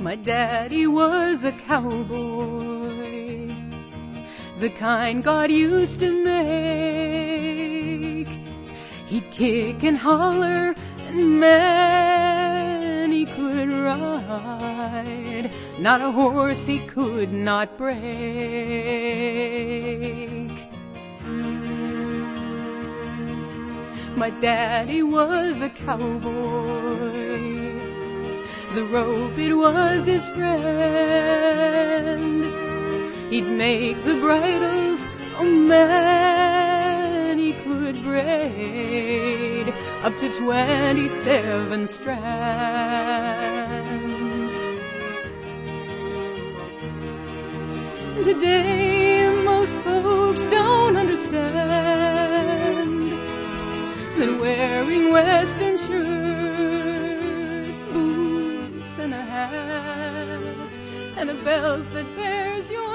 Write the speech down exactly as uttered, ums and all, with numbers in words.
My daddy was a cowboy, the kind God used to make. He'd kick and holler, and man, he could ride. Not a horse he could not break. My daddy was a cowboy, the rope, it was his friend. He'd make the bridles, oh man, he could braid up to twenty-seven strands. Today most folks don't understand that wearing western shirts, boots and a hat, and a belt that bears your